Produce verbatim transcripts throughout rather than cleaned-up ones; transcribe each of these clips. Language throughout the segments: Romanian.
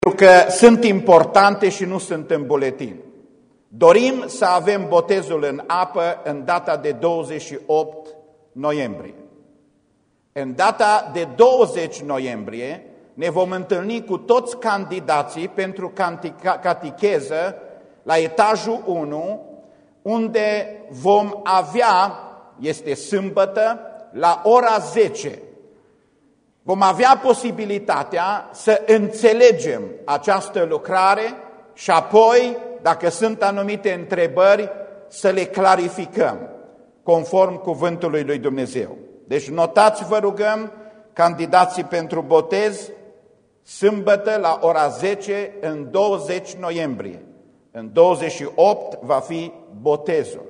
Pentru că sunt importante și nu sunt în buletin. Dorim să avem botezul în apă în data de douăzeci și opt noiembrie. În data de douăzeci noiembrie ne vom întâlni cu toți candidații pentru catecheză la etajul unu, unde vom avea, este sâmbătă, la ora zece. Vom avea posibilitatea să înțelegem această lucrare și apoi, dacă sunt anumite întrebări, să le clarificăm conform cuvântului lui Dumnezeu. Deci notați, vă rugăm, candidații pentru botez, sâmbătă la ora zece în douăzeci noiembrie. În douăzeci și opt va fi botezul.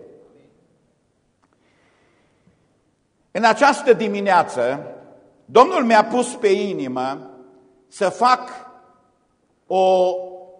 În această dimineață, Domnul mi-a pus pe inimă să fac o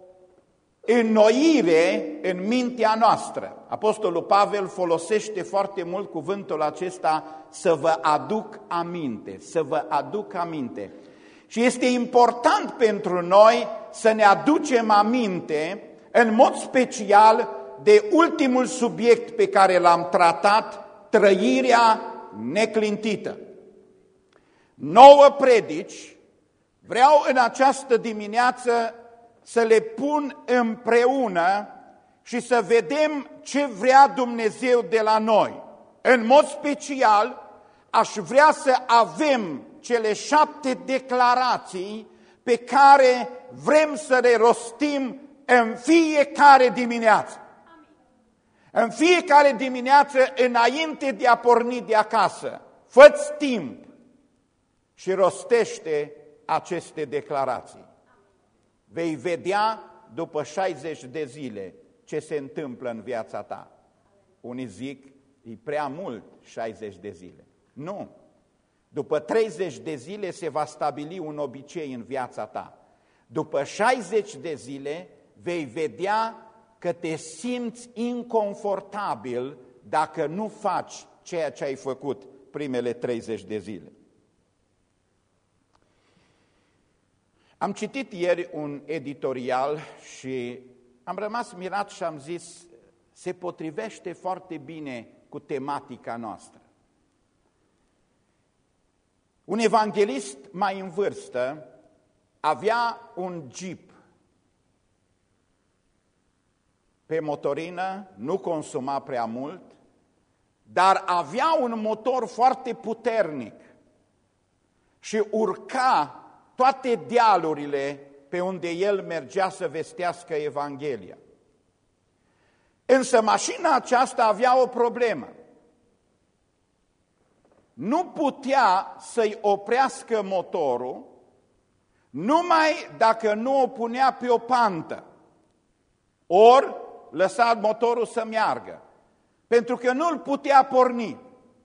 înnoire în mintea noastră. Apostolul Pavel folosește foarte mult cuvântul acesta, să vă aduc aminte, să vă aduc aminte. Și este important pentru noi să ne aducem aminte, în mod special, de ultimul subiect pe care l-am tratat, trăirea neclintită. Nouă predici vreau în această dimineață să le pun împreună și să vedem ce vrea Dumnezeu de la noi. În mod special, aș vrea să avem cele șapte declarații pe care vrem să le rostim în fiecare dimineață. În fiecare dimineață, înainte de a porni de acasă, fă-ți timp și rostește aceste declarații. Vei vedea după șaizeci de zile ce se întâmplă în viața ta. Unii zic, e prea mult șaizeci de zile. Nu. După treizeci de zile se va stabili un obicei în viața ta. După șaizeci de zile vei vedea că te simți inconfortabil dacă nu faci ceea ce ai făcut primele treizeci de zile. Am citit ieri un editorial și am rămas mirat și am zis, se potrivește foarte bine cu tematica noastră. Un evanghelist mai în vârstă avea un Jeep pe motorină, nu consuma prea mult, dar avea un motor foarte puternic și urca toate dealurile pe unde el mergea să vestească Evanghelia. Însă mașina aceasta avea o problemă. Nu putea să-i oprească motorul numai dacă nu o punea pe o pantă, ori lăsa motorul să meargă, pentru că nu îl putea porni.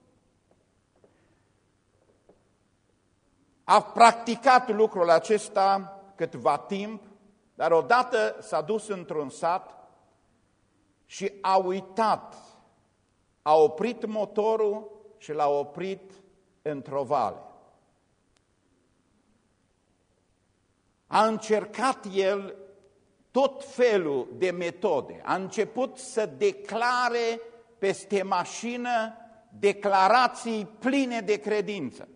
A practicat lucrul acesta câtva timp, dar odată s-a dus într-un sat și a uitat. A oprit motorul și l-a oprit într-o vale. A încercat el tot felul de metode. A început să declare peste mașină declarații pline de credință.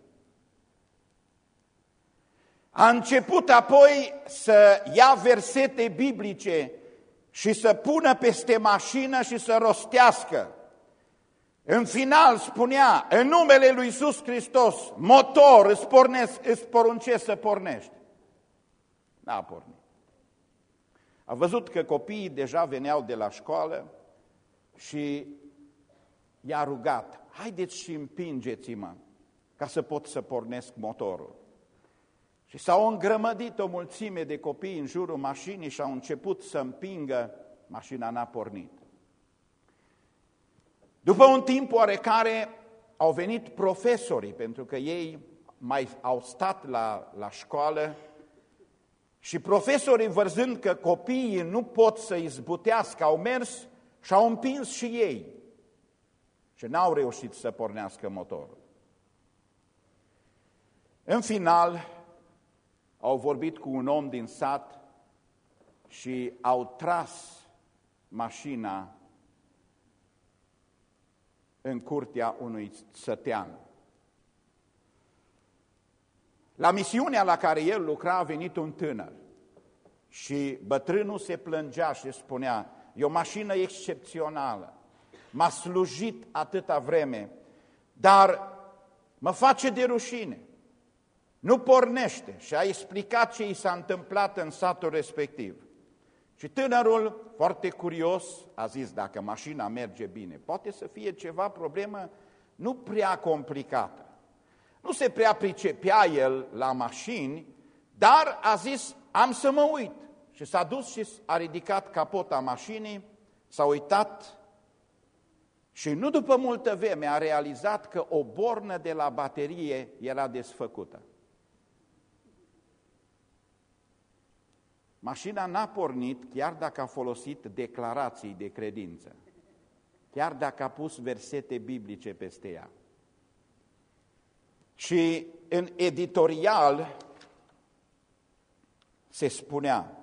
A început apoi să ia versete biblice și să pună peste mașină și să rostească. În final spunea, în numele lui Iisus Hristos, motor, îți, pornesc, îți poruncesc să pornești. N-a pornit. A văzut că copiii deja veneau de la școală și i-a rugat, haideți și împingeți-mă ca să pot să pornesc motorul. Și s-au îngrămădit o mulțime de copii în jurul mașinii și au început să împingă, mașina n-a pornit. După un timp oarecare au venit profesorii, pentru că ei mai au stat la, la școală, și profesorii, văzând că copiii nu pot să izbutească, au mers și au împins și ei și n-au reușit să pornească motorul. În final, au vorbit cu un om din sat și au tras mașina în curtea unui sătean. La misiunea la care el lucra a venit un tânăr și bătrânul se plângea și spunea: e o mașină excepțională, m-a slujit atâta vreme, dar mă face de rușine, nu pornește. Și a explicat ce i s-a întâmplat în satul respectiv. Și tânărul, foarte curios, a zis: dacă mașina merge bine, poate să fie ceva problemă nu prea complicată. Nu se prea pricepea el la mașini, dar a zis: am să mă uit. Și s-a dus și a ridicat capota mașinii, s-a uitat și nu după multă vreme a realizat că o bornă de la baterie era desfăcută. Mașina n-a pornit chiar dacă a folosit declarații de credință, chiar dacă a pus versete biblice peste ea. Și în editorial se spunea: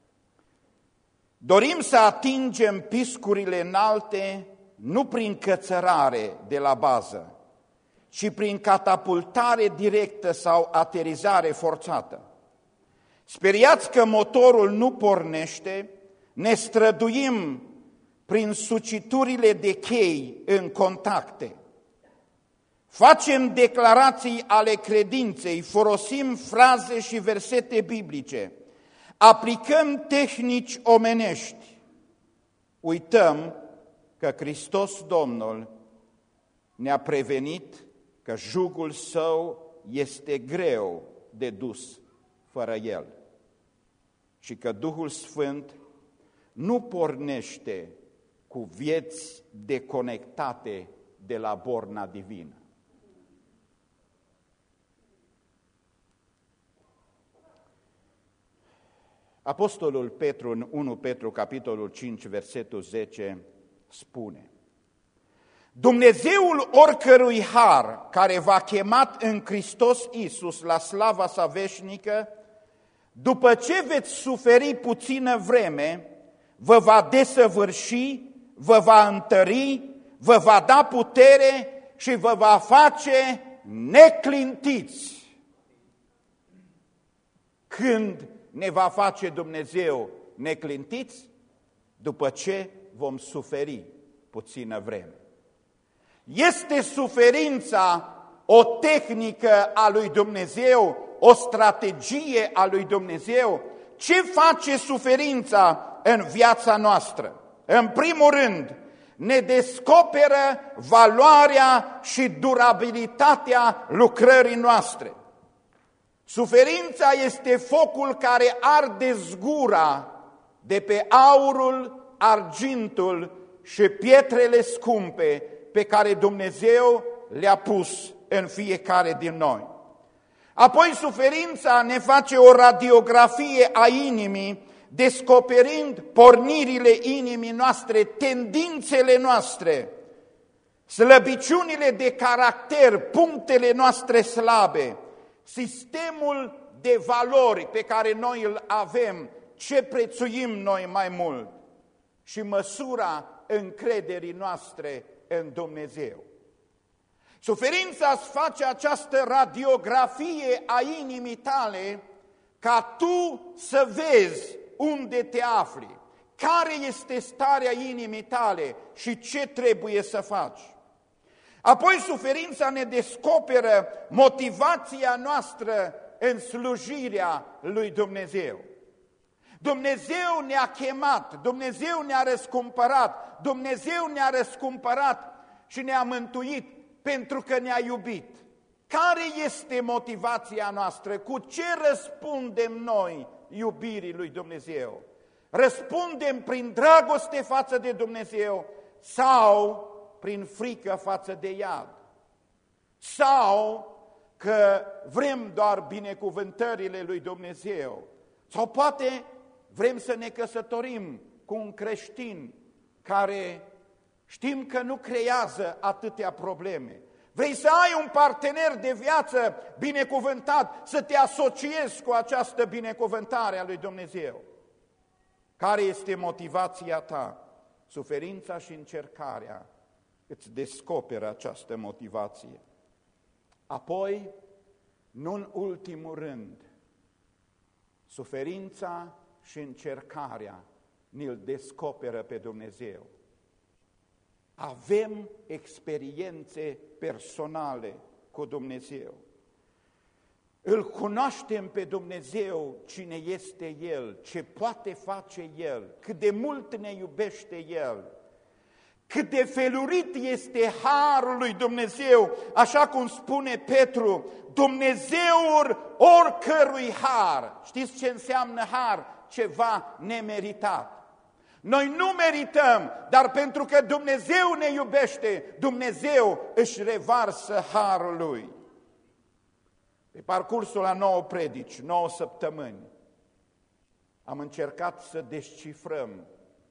dorim să atingem piscurile înalte nu prin cățărare de la bază, ci prin catapultare directă sau aterizare forțată. Speriați că motorul nu pornește, ne străduim prin suciturile de chei în contacte. Facem declarații ale credinței, folosim fraze și versete biblice, aplicăm tehnici omenești. Uităm că Hristos Domnul ne-a prevenit că jugul său este greu de dus fără el și că Duhul Sfânt nu pornește cu vieți deconectate de la borna divină. Apostolul Petru, în unu Petru, capitolul cinci, versetul zece, spune: Dumnezeul oricărui har care v-a chemat în Hristos Iisus la slava sa veșnică, după ce veți suferi puțină vreme, vă va desăvârși, vă va întări, vă va da putere și vă va face neclintiți. Când ne va face Dumnezeu neclintiți? După ce vom suferi puțină vreme. Este suferința o tehnică a lui Dumnezeu, o strategie a lui Dumnezeu? Ce face suferința în viața noastră? În primul rând, ne descoperă valoarea și durabilitatea lucrării noastre. Suferința este focul care arde zgura de pe aurul, argintul și pietrele scumpe pe care Dumnezeu le-a pus în fiecare din noi. Apoi suferința ne face o radiografie a inimii, descoperind pornirile inimii noastre, tendințele noastre, slăbiciunile de caracter, punctele noastre slabe, sistemul de valori pe care noi îl avem, ce prețuim noi mai mult și măsura încrederii noastre în Dumnezeu. Suferința îți face această radiografie a inimii tale ca tu să vezi unde te afli, care este starea inimii tale și ce trebuie să faci. Apoi suferința ne descoperă motivația noastră în slujirea lui Dumnezeu. Dumnezeu ne-a chemat, Dumnezeu ne-a răscumpărat, Dumnezeu ne-a răscumpărat și ne-a mântuit pentru că ne-a iubit. Care este motivația noastră? Cu ce răspundem noi iubirii lui Dumnezeu? Răspundem prin dragoste față de Dumnezeu sau prin frică față de iad? Sau că vrem doar binecuvântările lui Dumnezeu? Sau poate vrem să ne căsătorim cu un creștin care știm că nu creează atâtea probleme. Vrei să ai un partener de viață binecuvântat, să te asociezi cu această binecuvântare a lui Dumnezeu. Care este motivația ta? Suferința și încercarea îți descoperă această motivație. Apoi, nu în ultimul rând, suferința și încercarea ne-l descoperă pe Dumnezeu. Avem experiențe personale cu Dumnezeu. Îl cunoaștem pe Dumnezeu, cine este El, ce poate face El, cât de mult ne iubește El, cât de felurit este harul lui Dumnezeu, așa cum spune Petru, Dumnezeul oricărui har. Știți ce înseamnă har? Ceva nemeritat. Noi nu merităm, dar pentru că Dumnezeu ne iubește, Dumnezeu își revarsă harul Lui. Pe parcursul a nouă predici, nouă săptămâni, am încercat să descifrăm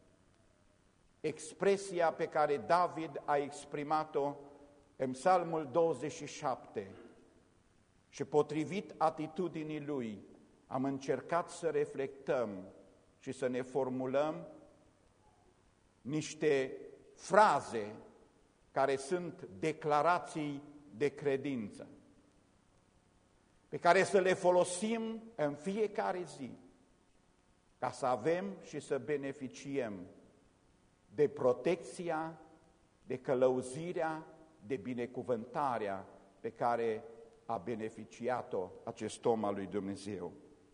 expresia pe care David a exprimat-o în Psalmul douăzeci și șapte și potrivit atitudinii lui am încercat să reflectăm și să ne formulăm niște fraze care sunt declarații de credință, pe care să le folosim în fiecare zi, ca să avem și să beneficiem de protecția, de călăuzirea, de binecuvântarea pe care a beneficiat-o acest om al lui Dumnezeu.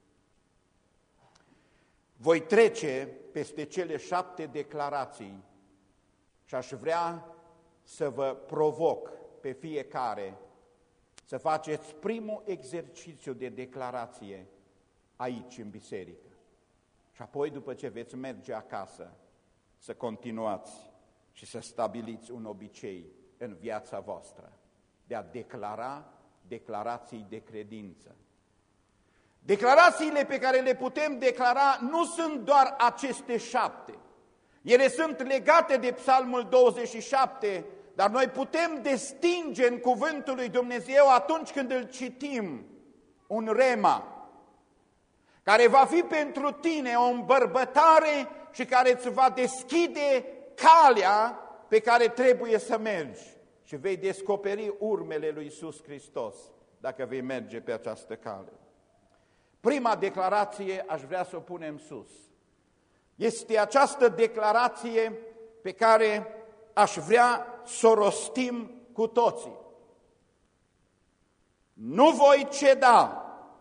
Voi trece peste cele șapte declarații și aș vrea să vă provoc pe fiecare să faceți primul exercițiu de declarație aici în biserică. Și apoi, după ce veți merge acasă, să continuați și să stabiliți un obicei în viața voastră de a declara declarații de credință. Declarațiile pe care le putem declara nu sunt doar aceste șapte. Ele sunt legate de Psalmul douăzeci și șapte, dar noi putem distinge în cuvântul lui Dumnezeu atunci când îl citim un rema, care va fi pentru tine o îmbărbătare și care îți va deschide calea pe care trebuie să mergi și vei descoperi urmele lui Iisus Hristos dacă vei merge pe această cale. Prima declarație aș vrea să o punem sus. Este această declarație pe care aș vrea să o rostim cu toții. Nu voi ceda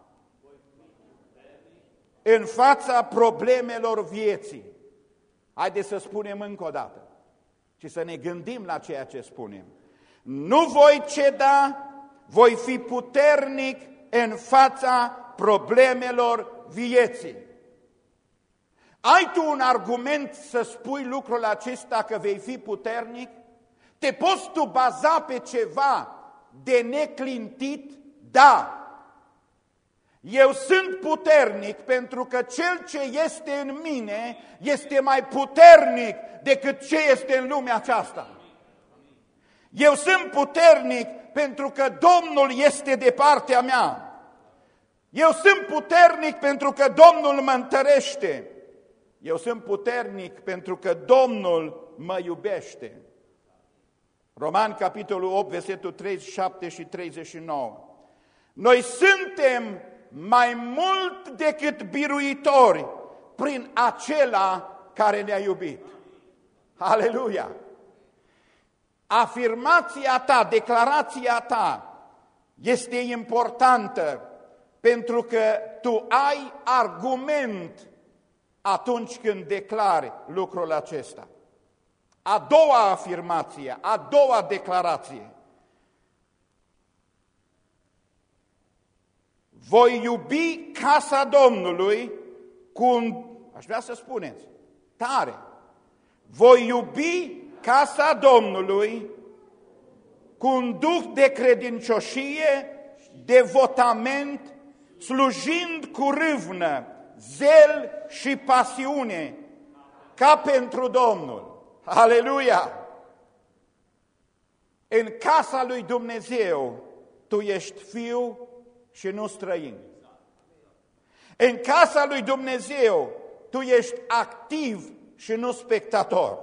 în fața problemelor vieții. Haideți să spunem încă o dată și să ne gândim la ceea ce spunem. Nu voi ceda, voi fi puternic în fața problemelor vieții. Ai tu un argument să spui lucrul acesta că vei fi puternic? Te poți tu baza pe ceva de neclintit? Da. Eu sunt puternic pentru că cel ce este în mine este mai puternic decât ce este în lumea aceasta. Eu sunt puternic pentru că Domnul este de partea mea. Eu sunt puternic pentru că Domnul mă întărește. Eu sunt puternic pentru că Domnul mă iubește. Romani, capitolul opt, versetul treizeci și șapte și treizeci și nouă. Noi suntem mai mult decât biruitori prin acela care ne-a iubit. Aleluia! Afirmația ta, declarația ta este importantă pentru că tu ai argument atunci când declari lucrul acesta. A doua afirmație, a doua declarație. Voi iubi casa Domnului cu un, aș vrea să spuneți, tare. Voi iubi casa Domnului cu un duh de credincioșie, devotament, slujind cu râvnă, zel și pasiune, ca pentru Domnul. Aleluia! În casa lui Dumnezeu tu ești fiu și nu străin. În casa lui Dumnezeu tu ești activ și nu spectator.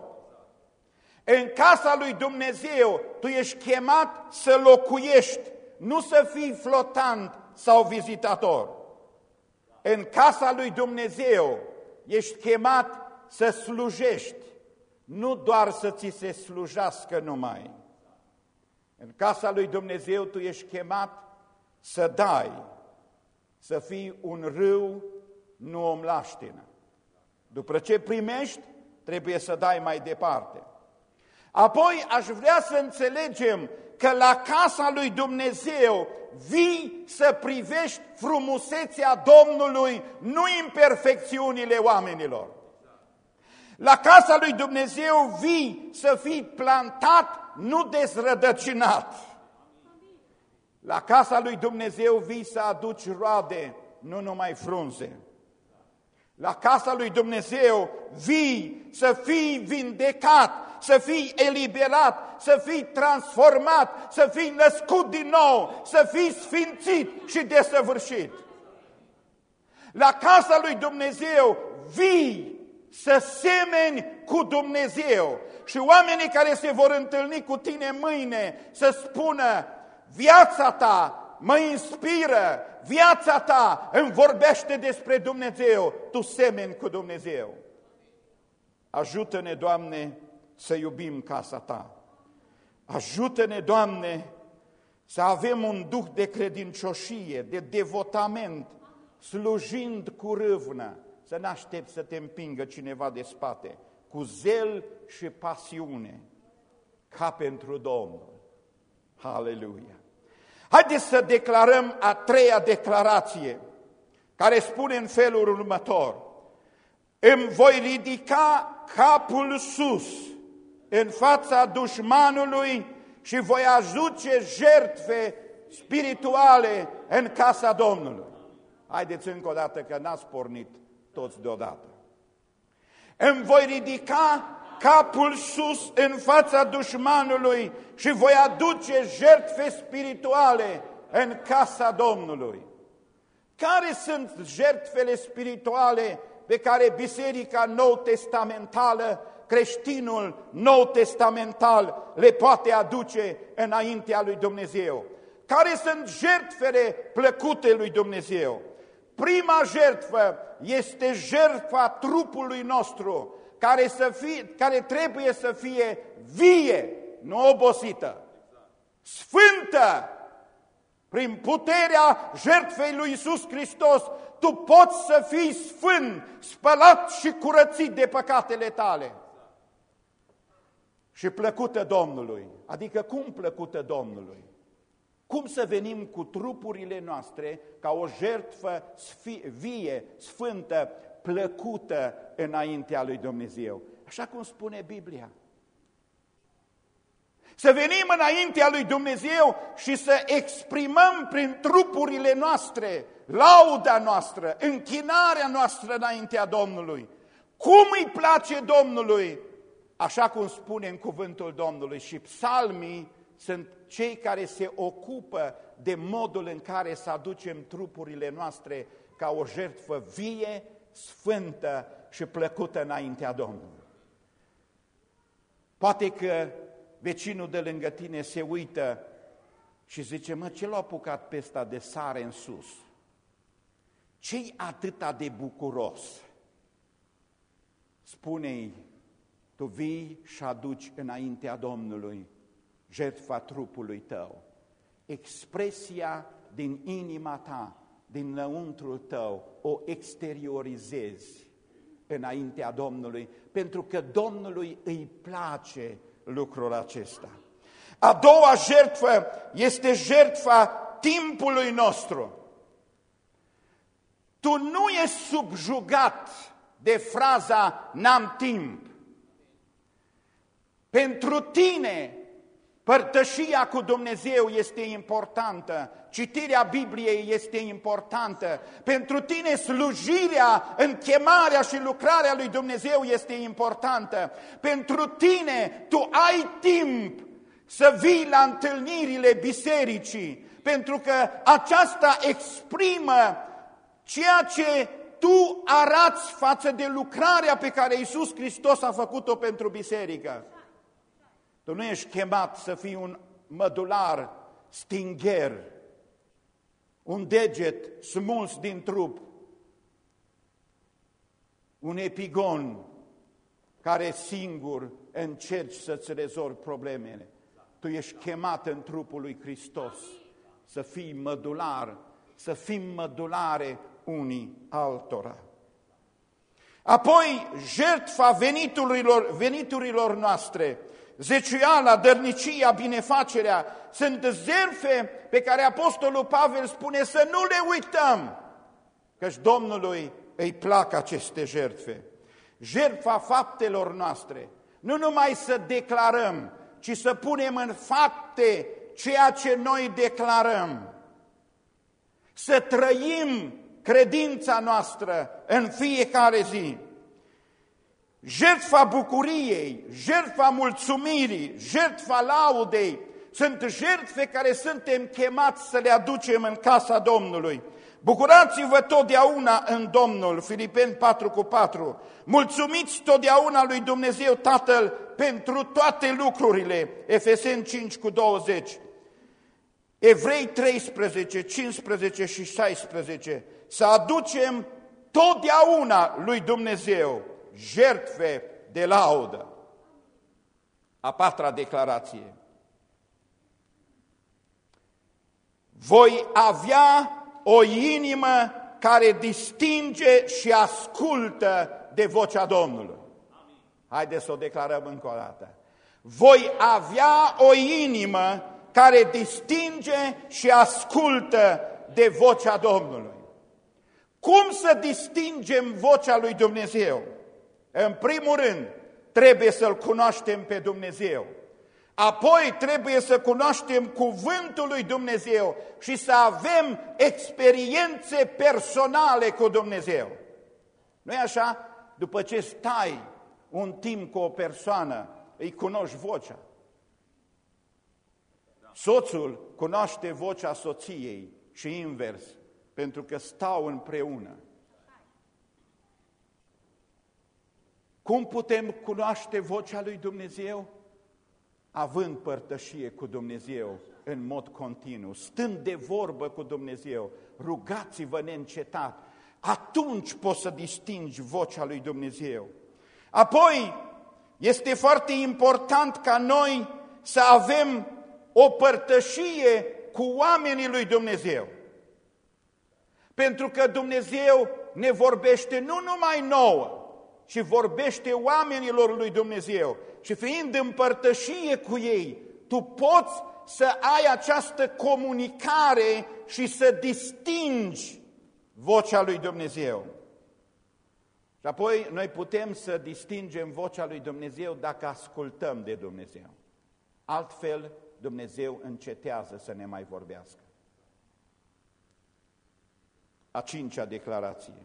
În casa lui Dumnezeu tu ești chemat să locuiești, nu să fii flotant sau vizitator. În casa lui Dumnezeu ești chemat să slujești, nu doar să ți se slujească numai. În casa lui Dumnezeu tu ești chemat să dai, să fii un râu, nu o mlaștină. După ce primești, trebuie să dai mai departe. Apoi aș vrea să înțelegem că la casa lui Dumnezeu vii să privești frumusețea Domnului, nu imperfecțiunile oamenilor. La casa lui Dumnezeu vii să fii plantat, nu dezrădăcinat. La casa lui Dumnezeu vii să aduci roade, nu numai frunze. La casa lui Dumnezeu vii să fii vindecat, să fii eliberat, să fii transformat, să fii născut din nou, să fii sfințit și desăvârșit. La casa lui Dumnezeu vii să semeni cu Dumnezeu și oamenii care se vor întâlni cu tine mâine să spună: viața ta mă inspiră, viața ta îmi vorbește despre Dumnezeu, tu semeni cu Dumnezeu. Ajută-ne, Doamne, să iubim casa ta. Ajută-ne, Doamne, să avem un duh de credincioșie, de devotament, slujind cu râvnă, să n-aștepți să te împingă cineva de spate, cu zel și pasiune, ca pentru Domnul. Haleluia! Haideți să declarăm a treia declarație, care spune în felul următor: îmi voi ridica capul sus în fața dușmanului și voi aduce jertfe spirituale în casa Domnului. Haideți încă o dată, că n-ați pornit toți deodată. Îmi voi ridica capul sus în fața dușmanului și voi aduce jertfe spirituale în casa Domnului. Care sunt jertfele spirituale pe care Biserica Nou-Testamentală, creștinul nou-testamental le poate aduce înaintea lui Dumnezeu? Care sunt jertfele plăcute lui Dumnezeu? Prima jertfă este jertfa trupului nostru, care, să fie, care trebuie să fie vie, nu obosită, sfântă. Prin puterea jertfei lui Iisus Hristos, tu poți să fii sfânt, spălat și curățit de păcatele tale. Și plăcută Domnului. Adică cum plăcută Domnului? Cum să venim cu trupurile noastre ca o jertfă vie, sfântă, plăcută înaintea lui Dumnezeu? Așa cum spune Biblia. Să venim înaintea lui Dumnezeu și să exprimăm prin trupurile noastre lauda noastră, închinarea noastră înaintea Domnului. Cum îi place Domnului? Așa cum spune în cuvântul Domnului. Și psalmii sunt cei care se ocupă de modul în care să aducem trupurile noastre ca o jertfă vie, sfântă și plăcută înaintea Domnului. Poate că vecinul de lângă tine se uită și zice: mă, ce l-a apucat pe ăsta de sare în sus? Ce-i atâta de bucuros? Spune-i: tu vii și aduci înaintea Domnului jertfa trupului tău, expresia din inima ta, din lăuntrul tău, o exteriorizezi înaintea Domnului, pentru că Domnului îi place lucrul acesta. A doua jertfă este jertfa timpului nostru. Tu nu ești subjugat de fraza n-am timp. Pentru tine părtășia cu Dumnezeu este importantă, citirea Bibliei este importantă, pentru tine slujirea în chemarea și lucrarea lui Dumnezeu este importantă, pentru tine tu ai timp să vii la întâlnirile bisericii, pentru că aceasta exprimă ceea ce tu arați față de lucrarea pe care Iisus Hristos a făcut-o pentru biserică. Tu nu ești chemat să fii un mădular stingher, un deget smuls din trup, un epigon care singur încerci să-ți rezolvi problemele. Tu ești chemat în trupul lui Hristos să fii mădular, să fim mădulare unii altora. Apoi, jertfa veniturilor, veniturilor noastre, zeciuiala, dărnicia, binefacerea, sunt jertfe pe care Apostolul Pavel spune să nu le uităm, căci Domnului îi plac aceste jertfe. Jertfa faptelor noastre, nu numai să declarăm, ci să punem în fapte ceea ce noi declarăm. Să trăim credința noastră în fiecare zi. Jertfa bucuriei, jertfa mulțumirii, jertfa laudei sunt jertfe care suntem chemați să le aducem în casa Domnului. Bucurați-vă totdeauna în Domnul, Filipeni patru cu patru. Mulțumiți totdeauna lui Dumnezeu Tatăl pentru toate lucrurile, Efeseni cinci cu douăzeci. Evrei treisprezece, cincisprezece și șaisprezece. Să aducem totdeauna lui Dumnezeu jertfe de laudă. A patra declarație. Voi avea o inimă care distinge și ascultă de vocea Domnului. Haideți să o declarăm încă o dată. Voi avea o inimă care distinge și ascultă de vocea Domnului. Cum să distingem vocea lui Dumnezeu? În primul rând, trebuie să-L cunoaștem pe Dumnezeu. Apoi trebuie să cunoaștem cuvântul lui Dumnezeu și să avem experiențe personale cu Dumnezeu. Nu-i așa? După ce stai un timp cu o persoană, îi cunoști vocea. Soțul cunoaște vocea soției și invers, pentru că stau împreună. Cum putem cunoaște vocea lui Dumnezeu? Având părtășie cu Dumnezeu în mod continuu, stând de vorbă cu Dumnezeu, rugați-vă neîncetat, atunci poți să distingi vocea lui Dumnezeu. Apoi, este foarte important ca noi să avem o părtășie cu oamenii lui Dumnezeu. Pentru că Dumnezeu ne vorbește nu numai nouă, ci vorbește oamenilor lui Dumnezeu. Și fiind în părtășie cu ei, tu poți să ai această comunicare și să distingi vocea lui Dumnezeu. Și apoi noi putem să distingem vocea lui Dumnezeu dacă ascultăm de Dumnezeu. Altfel, Dumnezeu încetează să ne mai vorbească. A cincea declarație.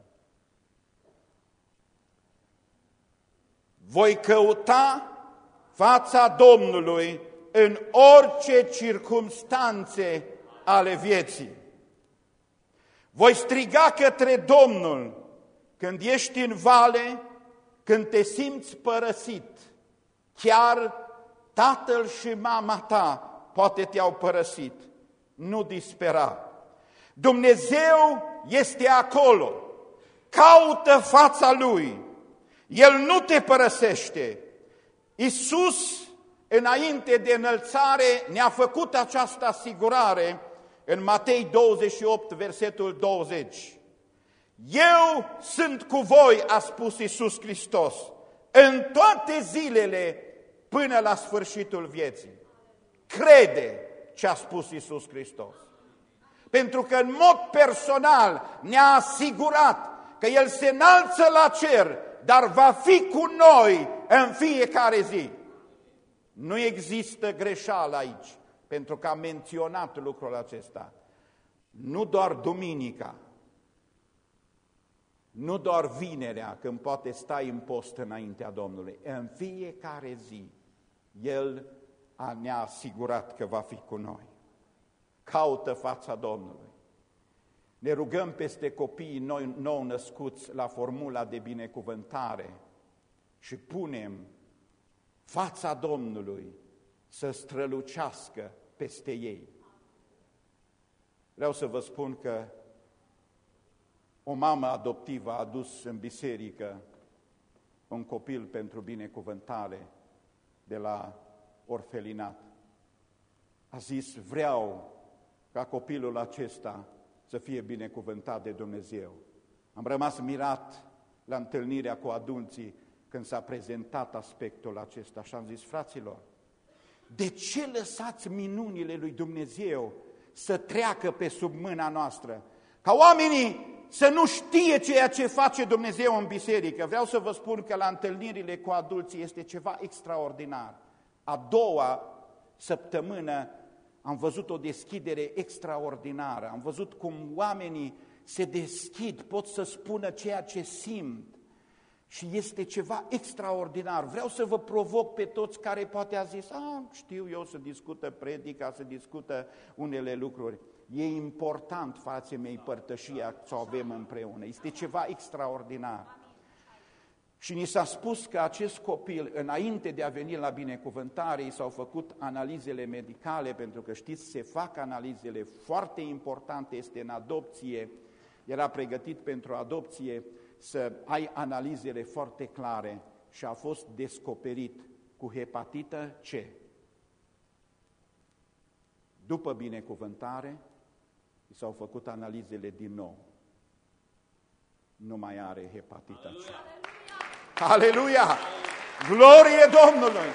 Voi căuta fața Domnului în orice circumstanțe ale vieții. Voi striga către Domnul când ești în vale, când te simți părăsit. Chiar tatăl și mama ta poate te-au părăsit. Nu dispera. Dumnezeu este acolo. Caută fața Lui. El nu te părăsește. Iisus, înainte de înălțare, ne-a făcut această asigurare în Matei douăzeci și opt, versetul douăzeci. Eu sunt cu voi, a spus Iisus Hristos, în toate zilele până la sfârșitul vieții. Crede ce a spus Iisus Hristos. Pentru că în mod personal ne-a asigurat că El se înalță la cer, dar va fi cu noi în fiecare zi. Nu există greșeală aici, pentru că am menționat lucrul acesta. Nu doar duminica, nu doar vinerea, când poate stai în post înaintea Domnului. În fiecare zi, El ne-a asigurat că va fi cu noi. Caută fața Domnului. ne rugăm peste copiii noi, nou născuți la formula de binecuvântare și punem fața Domnului să strălucească peste ei. Vreau să vă spun că o mamă adoptivă a adus în biserică un copil pentru binecuvântare de la orfelinat. A zis, vreau ca copilul acesta să fie binecuvântat de Dumnezeu. Am rămas mirat la întâlnirea cu adulții când s-a prezentat aspectul acesta și am zis, fraților, de ce lăsați minunile lui Dumnezeu să treacă pe sub mâna noastră? Ca oamenii să nu știe ceea ce face Dumnezeu în biserică. Vreau să vă spun că la întâlnirile cu adulții este ceva extraordinar. A doua săptămână am văzut o deschidere extraordinară. Am văzut cum oamenii se deschid, pot să spună ceea ce simt. Și este ceva extraordinar. Vreau să vă provoc pe toți care poate a zis, a, știu eu să discută predica, să discută unele lucruri. E important, frații mei, părtășia să o avem împreună. Este ceva extraordinar. Și ni s-a spus că acest copil, înainte de a veni la binecuvântare, i s-au făcut analizele medicale, pentru că știți, se fac analizele foarte importante, este în adopție, era pregătit pentru adopție, să ai analizele foarte clare și a fost descoperit cu hepatită C. După binecuvântare, i s-au făcut analizele din nou. Nu mai are hepatita C. Aleluia! Glorie Domnului!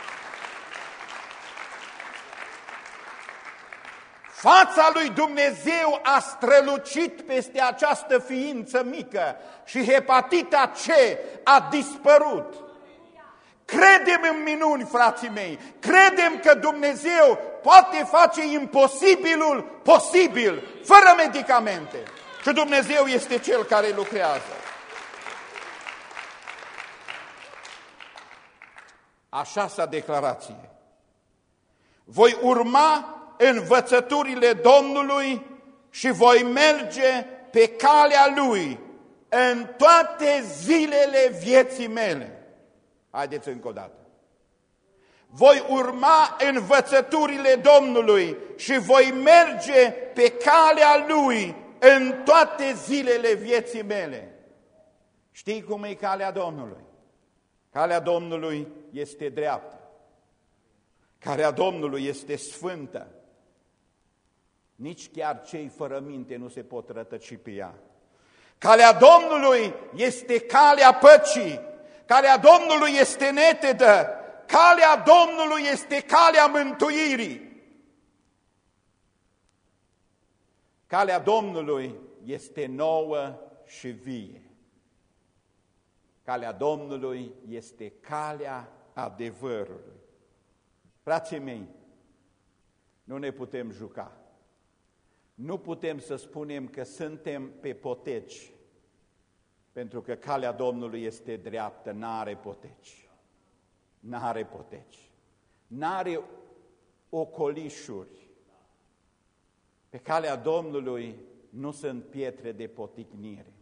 Fața lui Dumnezeu a strălucit peste această ființă mică și hepatita C a dispărut. Credem în minuni, frații mei, credem că Dumnezeu poate face imposibilul posibil, fără medicamente. Și Dumnezeu este Cel care lucrează. A șasea declarație. Voi urma învățăturile Domnului și voi merge pe calea Lui în toate zilele vieții mele. Haideți încă o dată. Voi urma învățăturile Domnului și voi merge pe calea Lui în toate zilele vieții mele. Știi cum e calea Domnului? Calea Domnului este dreaptă. Calea Domnului este sfântă. Nici chiar cei fără minte nu se pot rătăci pe ea. Calea Domnului este calea păcii. Calea Domnului este netedă. Calea Domnului este calea mântuirii. Calea Domnului este nouă și vie. Calea Domnului este calea adevărului. Frații mei, nu ne putem juca. Nu putem să spunem că suntem pe poteci, pentru că calea Domnului este dreaptă, n-are poteci. N-are poteci. N-are ocolișuri. Pe calea Domnului nu sunt pietre de poticnire.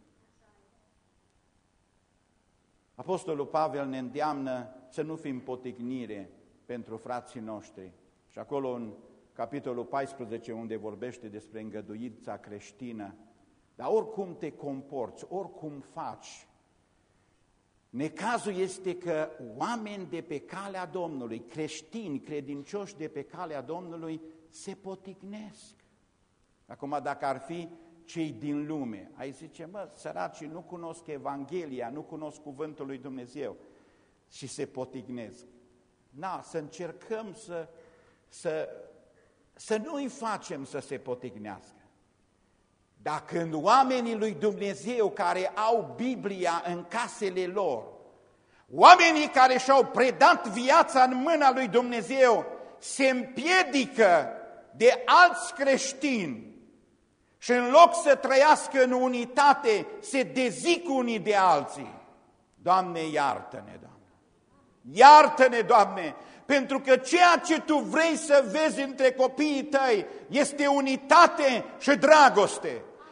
Apostolul Pavel ne îndeamnă să nu fim poticnire pentru frații noștri. Și acolo în capitolul paisprezece, unde vorbește despre îngăduința creștină, dar oricum te comporți, oricum faci, necazul este că oameni de pe calea Domnului, creștini, credincioși de pe calea Domnului, se poticnesc. Acum, dacă ar fi cei din lume, ai zice, mă, săracii nu cunosc Evanghelia, nu cunosc cuvântul lui Dumnezeu și se poticnesc. Na, să încercăm să, să, să nu îi facem să se poticnească. Dar când oamenii lui Dumnezeu care au Biblia în casele lor, oamenii care și-au predat viața în mâna lui Dumnezeu, se împiedică de alți creștini și în loc să trăiască în unitate, se dezic unii de alții. Doamne, iartă-ne, Doamne! Iartă-ne, Doamne! Pentru că ceea ce Tu vrei să vezi între copiii Tăi este unitate și dragoste.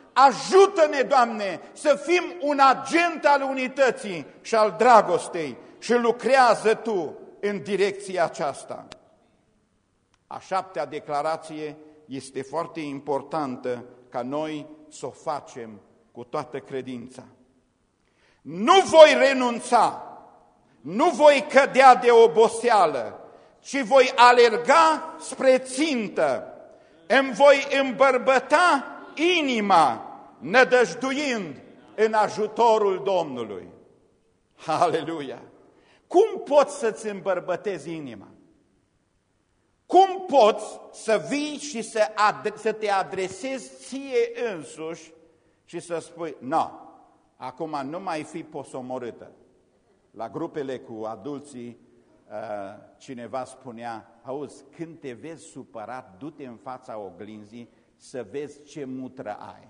Ajută-ne, Doamne, să fim un agent al unității și al dragostei și lucrează Tu în direcția aceasta. A șaptea declarație este foarte importantă ca noi să o facem cu toată credința. Nu voi renunța, nu voi cădea de oboseală, ci voi alerga spre țintă, îmi voi îmbărbăta inima, nădăjduind în ajutorul Domnului. Aleluia! Cum poți să-ți îmbărbătezi inima? Cum poți să vii și să, să te adresezi ție însuși și să spui, nu, acum nu mai fi posomorâtă. La grupele cu adulții, cineva spunea, auzi, când te vezi supărat, du-te în fața oglinzii să vezi ce mutră ai.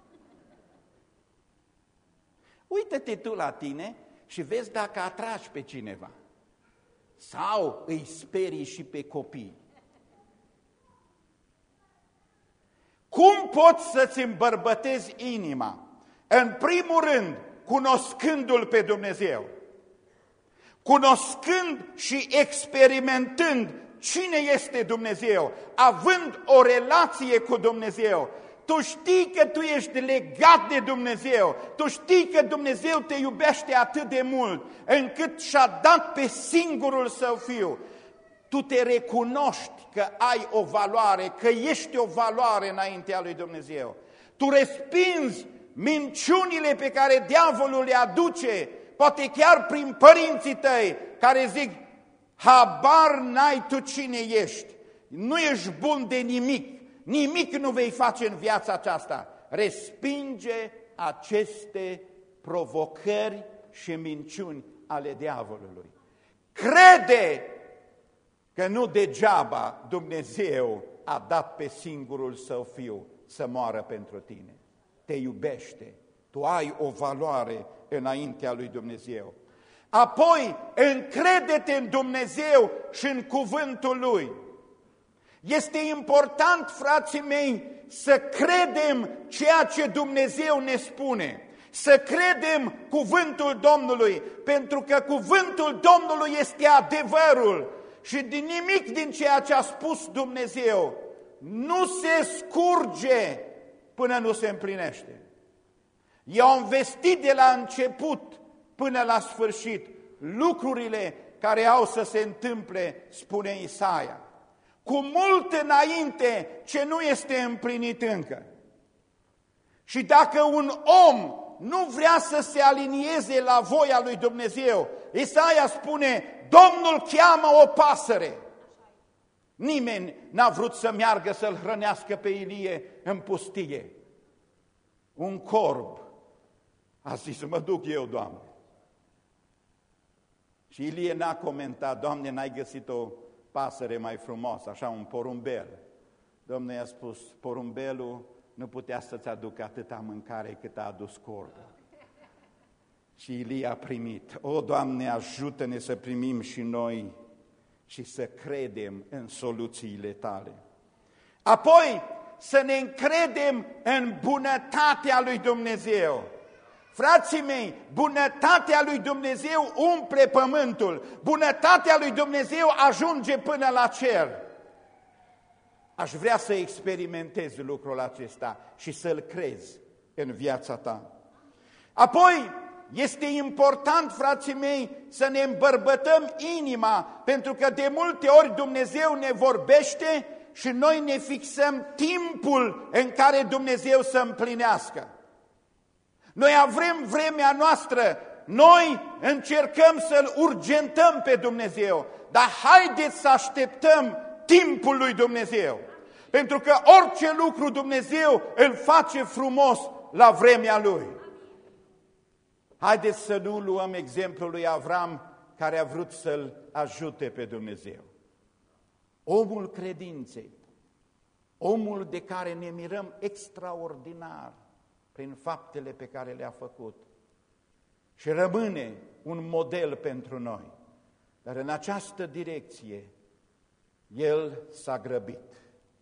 Uită-te tu la tine și vezi dacă atragi pe cineva sau îi sperii și pe copii. Cum poți să-ți îmbărbătezi inima? În primul rând, cunoscându-L pe Dumnezeu, cunoscând și experimentând cine este Dumnezeu, având o relație cu Dumnezeu. Tu știi că tu ești legat de Dumnezeu, tu știi că Dumnezeu te iubește atât de mult, încât și-a dat pe singurul Său Fiu. Tu te recunoști că ai o valoare, că ești o valoare înaintea lui Dumnezeu. Tu respingi minciunile pe care diavolul le aduce, poate chiar prin părinții tăi, care zic, habar n-ai tu cine ești, nu ești bun de nimic, nimic nu vei face în viața aceasta. Respinge aceste provocări și minciuni ale diavolului. Crede că nu degeaba Dumnezeu a dat pe singurul Său Fiu să moară pentru tine. Te iubește, tu ai o valoare înaintea lui Dumnezeu. Apoi, încrede-te în Dumnezeu și în cuvântul Lui. Este important, frații mei, să credem ceea ce Dumnezeu ne spune, să credem cuvântul Domnului, pentru că cuvântul Domnului este adevărul și din nimic din ceea ce a spus Dumnezeu nu se scurge până nu se împlinește. Eu am vestit de la început până la sfârșit lucrurile care au să se întâmple, spune Isaia, cu mult înainte ce nu este împlinit încă. Și dacă un om nu vrea să se alinieze la voia lui Dumnezeu, Isaia spune, Domnul cheamă o pasăre. Nimeni n-a vrut să meargă să-l hrănească pe Ilie în pustie. Un corb a zis, mă duc eu, Doamne. Și Ilie n-a comentat, Doamne, n-ai găsit o pasăre mai frumoasă, așa un porumbel. Domnul i-a spus, porumbelul nu putea să-ți aducă atâta mâncare cât a adus corbul. Și Ilie a primit. O, Doamne, ajută-ne să primim și noi și să credem în soluțiile Tale. Apoi, să ne încredem în bunătatea lui Dumnezeu. Frații mei, bunătatea lui Dumnezeu umple pământul, bunătatea lui Dumnezeu ajunge până la cer. Aș vrea să experimentezi lucrul acesta și să-l crezi în viața ta. Apoi, este important, frații mei, să ne îmbărbătăm inima, pentru că de multe ori Dumnezeu ne vorbește și noi ne fixăm timpul în care Dumnezeu să împlinească. Noi avem vremea noastră, noi încercăm să-L urgentăm pe Dumnezeu, dar haideți să așteptăm timpul lui Dumnezeu, pentru că orice lucru Dumnezeu îl face frumos la vremea Lui. Haideți să nu luăm exemplul lui Avram, care a vrut să-L ajute pe Dumnezeu. Omul credinței, omul de care ne mirăm extraordinar prin faptele pe care le-a făcut și rămâne un model pentru noi. Dar în această direcție, el s-a grăbit.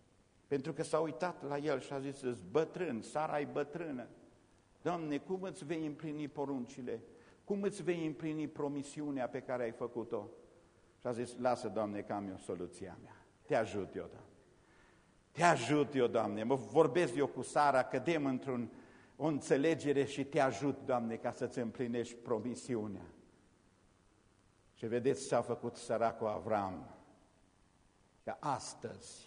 Pentru că s-a uitat la el și a zis, îți bătrân, Sara e bătrână. Doamne, cum îți vei împlini poruncile? Cum îți vei împlini promisiunea pe care ai făcut-o? Și a zis, lasă, Doamne, că am eu soluția mea. Te ajut eu, Doamne. Te ajut eu, Doamne. Mă vorbesc eu cu Sara, cădem într-un o înțelegere și te ajut, Doamne, ca să-ți împlinești promisiunea. Și vedeți ce a făcut săracul Avram, că astăzi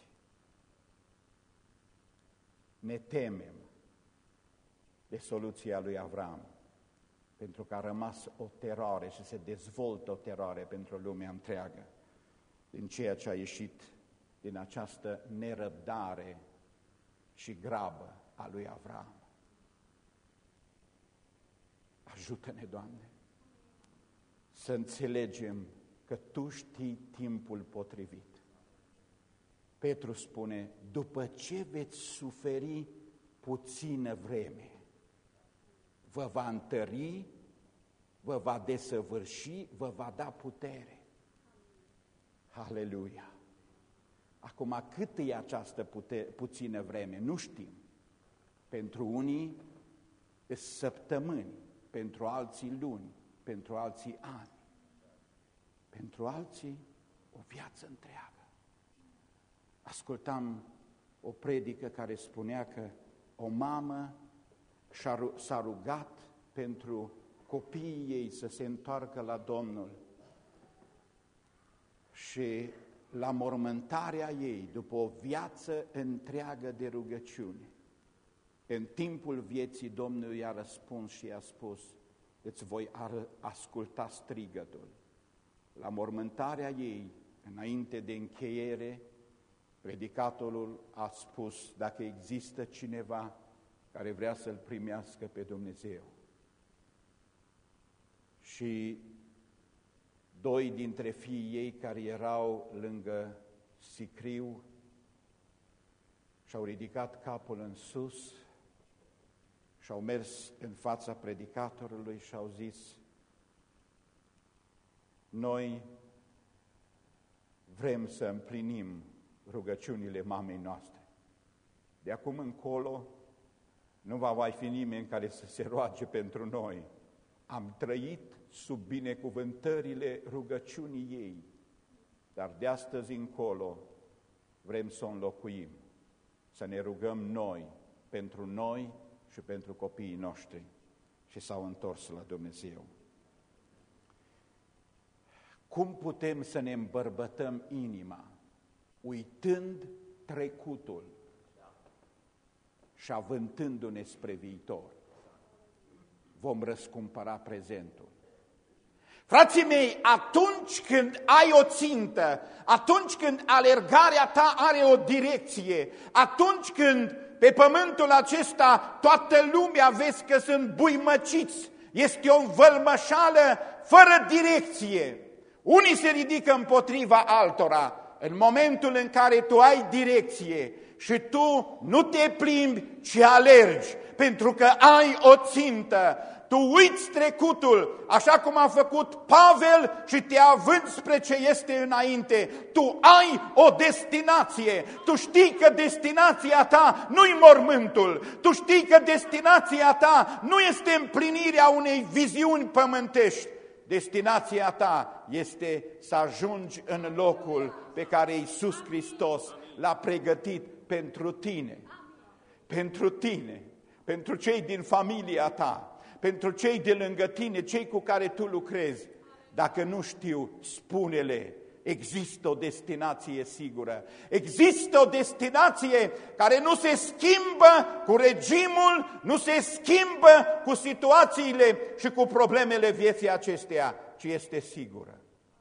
ne temem de soluția lui Avram, pentru că a rămas o teroare și se dezvoltă o teroare pentru lumea întreagă, din ceea ce a ieșit din această nerăbdare și grabă a lui Avram. Ajută-ne, Doamne, să înțelegem că Tu știi timpul potrivit. Petru spune, după ce veți suferi puțină vreme, vă va întări, vă va desăvârși, vă va da putere. Aleluia! Acum, cât e această putere, puțină vreme? Nu știm. Pentru unii e săptămâni, pentru alții luni, pentru alții ani, pentru alții o viață întreagă. Ascultam o predică care spunea că o mamă s-a rugat pentru copiii ei să se întoarcă la Domnul și la mormântarea ei, după o viață întreagă de rugăciune, în timpul vieții Domnul i-a răspuns și i-a spus, îți voi asculta strigătul. La mormântarea ei, înainte de încheiere, predicatorul a spus, dacă există cineva care vrea să-L primească pe Dumnezeu. Și doi dintre fiii ei care erau lângă sicriu și-au ridicat capul în sus și-au mers în fața predicatorului și au zis, noi vrem să împlinim rugăciunile mamei noastre. De acum încolo nu va mai fi nimeni care să se roage pentru noi. Am trăit sub binecuvântările rugăciunii ei, dar de astăzi încolo vrem să o înlocuim, să ne rugăm noi, pentru noi și pentru copiii noștri. Și s-au întors la Dumnezeu. Cum putem să ne îmbărbătăm inima, uitând trecutul și avântându-ne spre viitor? Vom răscumpăra prezentul. Frații mei, atunci când ai o țintă, atunci când alergarea ta are o direcție, atunci când pe pământul acesta toată lumea vezi că sunt buimăciți, este o învălmășală fără direcție. Unii se ridică împotriva altora. În momentul în care tu ai direcție și tu nu te plimbi, ci alergi, pentru că ai o țintă, tu uiți trecutul, așa cum a făcut Pavel și te având spre ce este înainte. Tu ai o destinație, tu știi că destinația ta nu-i mormântul, tu știi că destinația ta nu este împlinirea unei viziuni pământești. Destinația ta este să ajungi în locul pe care Iisus Hristos l-a pregătit pentru tine, pentru tine, pentru cei din familia ta, pentru cei de lângă tine, cei cu care tu lucrezi. Dacă nu știu, spune-le, există o destinație sigură, există o destinație care nu se schimbă cu regimul, nu se schimbă cu situațiile și cu problemele vieții acesteia, ci este sigură.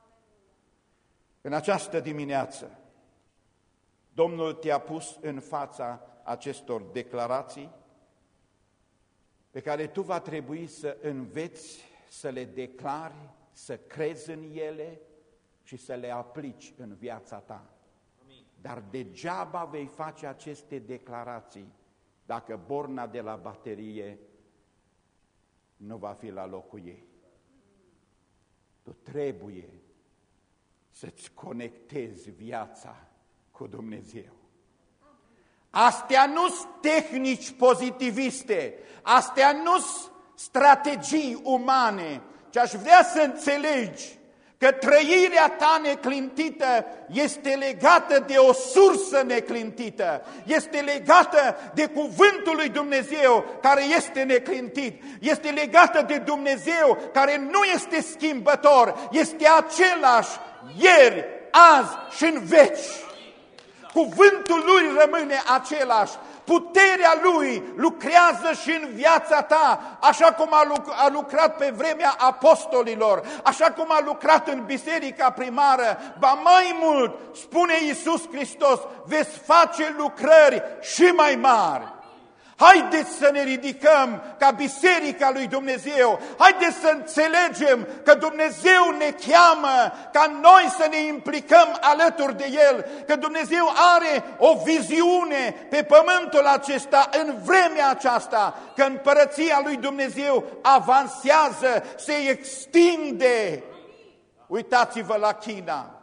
În această dimineață, Domnul te-a pus în fața acestor declarații pe care tu va trebui să înveți, să le declari, să crezi în ele și să le aplici în viața ta. Amin. Dar degeaba vei face aceste declarații dacă borna de la baterie nu va fi la locul ei. Tu trebuie să-ți conectezi viața cu Dumnezeu. Astea nu sunt tehnici pozitiviste, astea nu sunt strategii umane, ci aș vrea să înțelegi că trăirea ta neclintită este legată de o sursă neclintită, este legată de cuvântul lui Dumnezeu care este neclintit, este legată de Dumnezeu care nu este schimbător, este același ieri, azi și în veci. Cuvântul lui rămâne același. Puterea lui lucrează și în viața ta, așa cum a lucrat pe vremea apostolilor, așa cum a lucrat în biserica primară. Ba mai mult, spune Iisus Hristos, veți face lucrări și mai mari. Haideți să ne ridicăm ca biserica lui Dumnezeu, haideți să înțelegem că Dumnezeu ne cheamă ca noi să ne implicăm alături de El, că Dumnezeu are o viziune pe pământul acesta, în vremea aceasta, că împărăția lui Dumnezeu avansează, se extinde. Uitați-vă la China.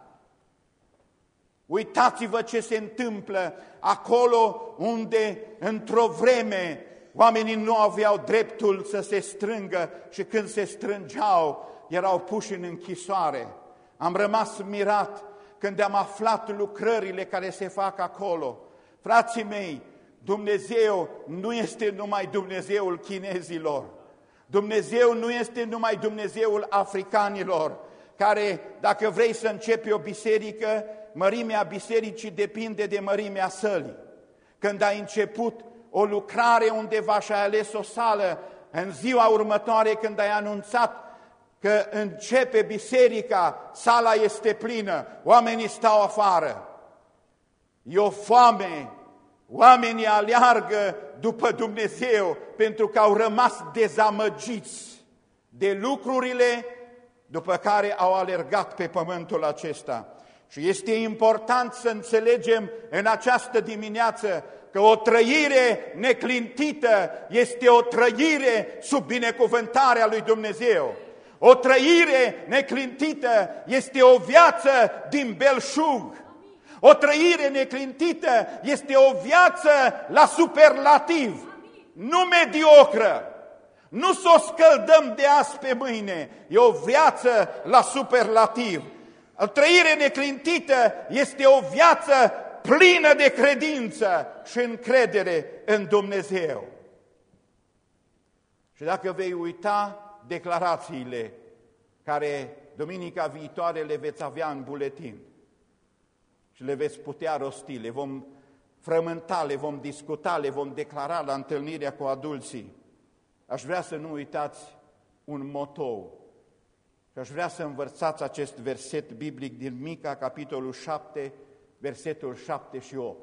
Uitați-vă ce se întâmplă acolo unde, într-o vreme, oamenii nu aveau dreptul să se strângă și când se strângeau, erau puși în închisoare. Am rămas mirat când am aflat lucrările care se fac acolo. Frații mei, Dumnezeu nu este numai Dumnezeul chinezilor. Dumnezeu nu este numai Dumnezeul africanilor, care, dacă vrei să începi o biserică, mărimea bisericii depinde de mărimea sălii. Când ai început o lucrare undeva și ai ales o sală, în ziua următoare când ai anunțat că începe biserica, sala este plină, oamenii stau afară. E o foame, oamenii aleargă după Dumnezeu pentru că au rămas dezamăgiți de lucrurile după care au alergat pe pământul acesta. Și este important să înțelegem în această dimineață că o trăire neclintită este o trăire sub binecuvântarea lui Dumnezeu. O trăire neclintită este o viață din belșug. O trăire neclintită este o viață la superlativ, nu mediocră. Nu s-o scăldăm de azi pe mâine, e o viață la superlativ. O trăire neclintită este o viață plină de credință și încredere în Dumnezeu. Și dacă vei uita declarațiile care duminica viitoare le veți avea în buletin și le veți putea rosti, le vom frământa, le vom discuta, le vom declara la întâlnirea cu adulții, aș vrea să nu uitați un motou. Și aș vrea să învățați acest verset biblic din Mica, capitolul șapte, versetul șapte și opt.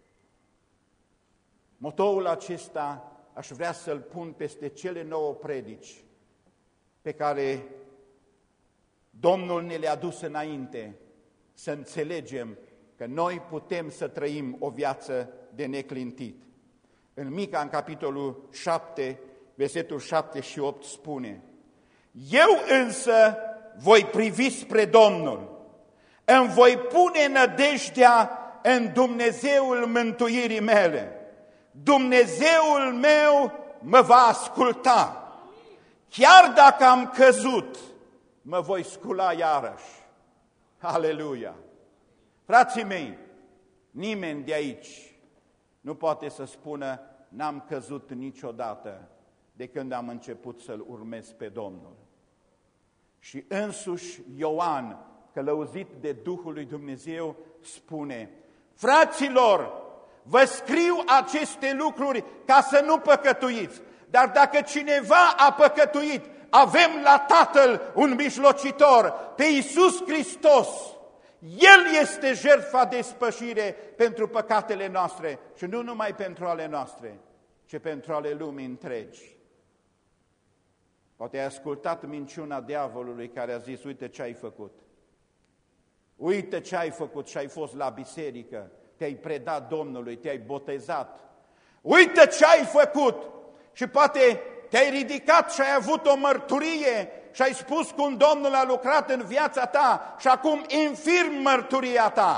Motoul acesta aș vrea să-l pun peste cele nouă predici pe care Domnul ne le-a dus înainte, să înțelegem că noi putem să trăim o viață de neclintit. În Mica, în capitolul șapte, versetul șapte și opt spune: eu însă voi privi spre Domnul, îmi voi pune nădejdea în Dumnezeul mântuirii mele. Dumnezeul meu mă va asculta. Chiar dacă am căzut, mă voi scula iarăși. Aleluia! Frații mei, nimeni de aici nu poate să spună n-am căzut niciodată de când am început să-L urmez pe Domnul. Și însuși Ioan, călăuzit de Duhul lui Dumnezeu, spune: fraților, vă scriu aceste lucruri ca să nu păcătuiți, dar dacă cineva a păcătuit, avem la Tatăl un mijlocitor, pe Iisus Hristos. El este jertfa de spășire pentru păcatele noastre și nu numai pentru ale noastre, ci pentru ale lumii întregi. Poate ai ascultat minciuna diavolului care a zis: uite ce ai făcut, uite ce ai făcut și ai fost la biserică, te-ai predat Domnului, te-ai botezat, uite ce ai făcut și poate te-ai ridicat și ai avut o mărturie și ai spus cum Domnul a lucrat în viața ta și acum infirm mărturia ta.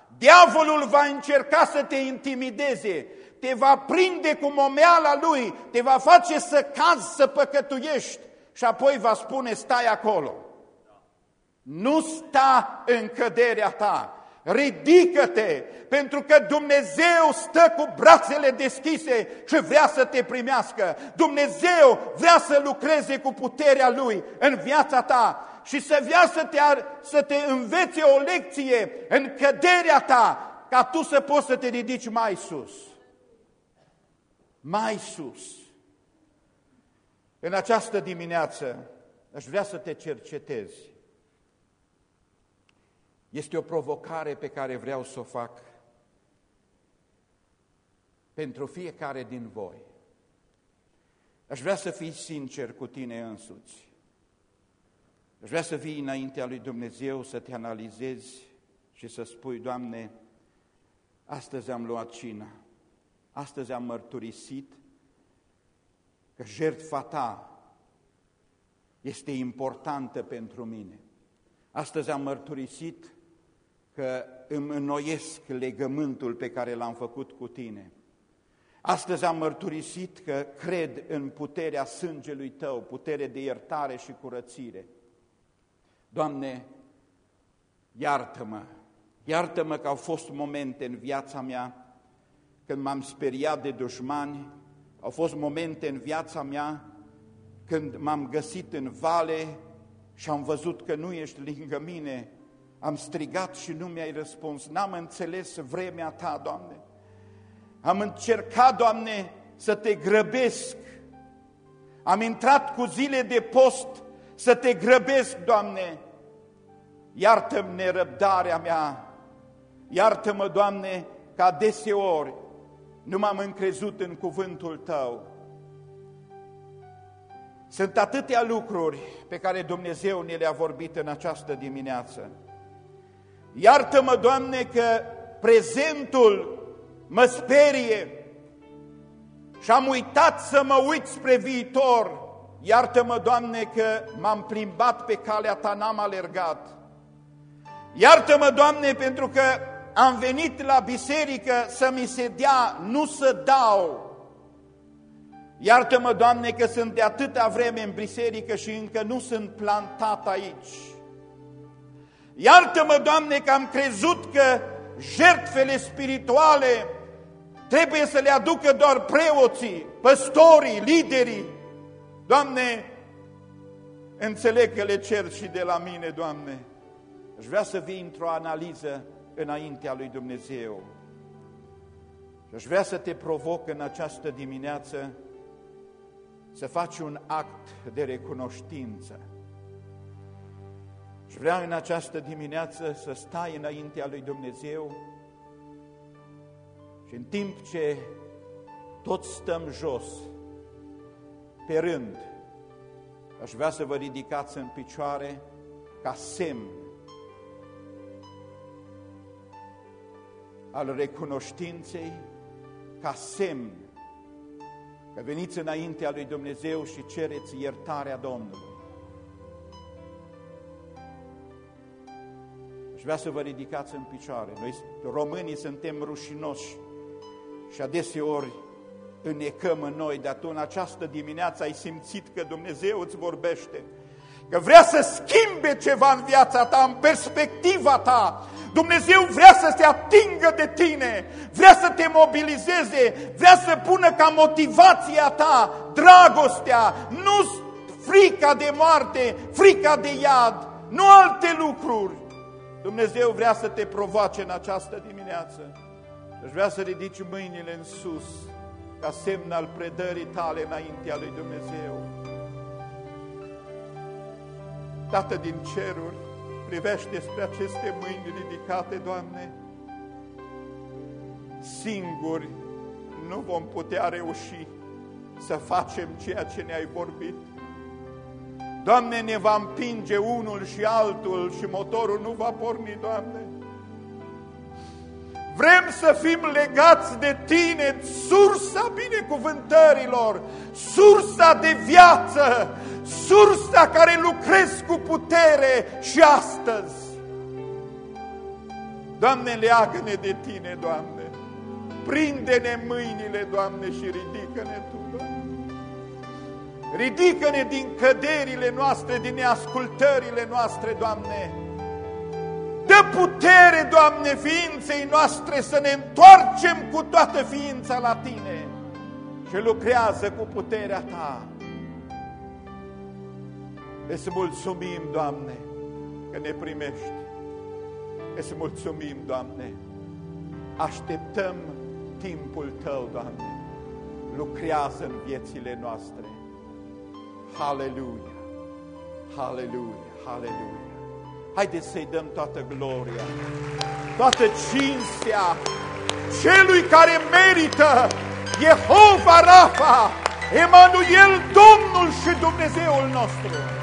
diavolul va încerca să te intimideze, te va prinde cu momeala lui, te va face să cazi, să păcătuiești și apoi va spune stai acolo. Nu sta în căderea ta, ridică-te, pentru că Dumnezeu stă cu brațele deschise și vrea să te primească. Dumnezeu vrea să lucreze cu puterea Lui în viața ta și să vrea să te, să te învețe o lecție în căderea ta, ca tu să poți să te ridici mai sus. Mai sus. În această dimineață aș vrea să te cercetezi. Este o provocare pe care vreau să o fac pentru fiecare din voi. Aș vrea să fii sincer cu tine însuți. Aș vrea să vii înaintea lui Dumnezeu, să te analizezi și să spui, Doamne, astăzi am luat cina, astăzi am mărturisit că jertfa Ta este importantă pentru mine. Astăzi am mărturisit că îmi înnoiesc legământul pe care l-am făcut cu Tine. Astăzi am mărturisit că cred în puterea sângelui Tău, putere de iertare și curățire. Doamne, iartă-mă, iartă-mă că au fost momente în viața mea când m-am speriat de dușmani, au fost momente în viața mea când m-am găsit în vale și am văzut că nu ești lângă mine, am strigat și nu mi-ai răspuns, n-am înțeles vremea Ta, Doamne. Am încercat, Doamne, să Te grăbesc, am intrat cu zile de post să Te grăbesc, Doamne. Iartă-mi nerăbdarea mea, iartă-mă, Doamne, că adeseori nu m-am încrezut în cuvântul Tău. Sunt atâtea lucruri pe care Dumnezeu ne le-a vorbit în această dimineață. Iartă-mă, Doamne, că prezentul mă sperie și am uitat să mă uit spre viitor. Iartă-mă, Doamne, că m-am plimbat pe calea Ta, n-am alergat. Iartă-mă, Doamne, pentru că am venit la biserică să mi se dea, nu să dau. Iartă-mă, Doamne, că sunt de atâta vreme în biserică și încă nu sunt plantat aici. Iartă-mă, Doamne, că am crezut că jertfele spirituale trebuie să le aducă doar preoții, păstorii, liderii. Doamne, înțeleg că le cer și de la mine, Doamne. Aș vrea să vii într-o analiză înaintea lui Dumnezeu. Și aș vrea să te provoc în această dimineață să faci un act de recunoștință. Și vreau în această dimineață să stai înaintea lui Dumnezeu și în timp ce toți stăm jos, pe rând, aș vrea să vă ridicați în picioare ca semn al recunoștinței, ca semn că veniți înaintea lui Dumnezeu și cereți iertarea Domnului. Aș vrea să vă ridicați în picioare. Noi, românii, suntem rușinoși și adeseori înnecăm în noi, dar tu în această dimineață ai simțit că Dumnezeu îți vorbește, că vrea să schimbe ceva în viața ta, în perspectiva ta. Dumnezeu vrea să se atingă de tine, vrea să te mobilizeze, vrea să pună ca motivația ta dragostea, nu frica de moarte, frica de iad, nu alte lucruri. Dumnezeu vrea să te provoace în această dimineață. Deci vrea să ridici mâinile în sus ca semn al predării tale înaintea lui Dumnezeu. Tată din ceruri, privește spre aceste mâini ridicate, Doamne. Singuri nu vom putea reuși să facem ceea ce ne-ai vorbit. Doamne, ne va împinge unul și altul și motorul nu va porni, Doamne. Vrem să fim legați de Tine, sursa binecuvântărilor, sursa de viață, sursa care lucrezi cu putere și astăzi. Doamne, leagă-ne de Tine, Doamne. Prinde-ne mâinile, Doamne, și ridică-ne Tu, Doamne. Ridică-ne din căderile noastre, din neascultările noastre, Doamne. Dă putere, Doamne, ființei noastre să ne întoarcem cu toată ființa la Tine și lucrează cu puterea Ta. Îți mulțumim, Doamne, că ne primești. Îți mulțumim, Doamne. Așteptăm timpul Tău, Doamne. Lucrează în viețile noastre. Haleluia! Haleluia! Haleluia! Haideți să-i dăm toată gloria, toată cinstea celui care merită, Jehova Rafa, Emanuel, Domnul și Dumnezeul nostru.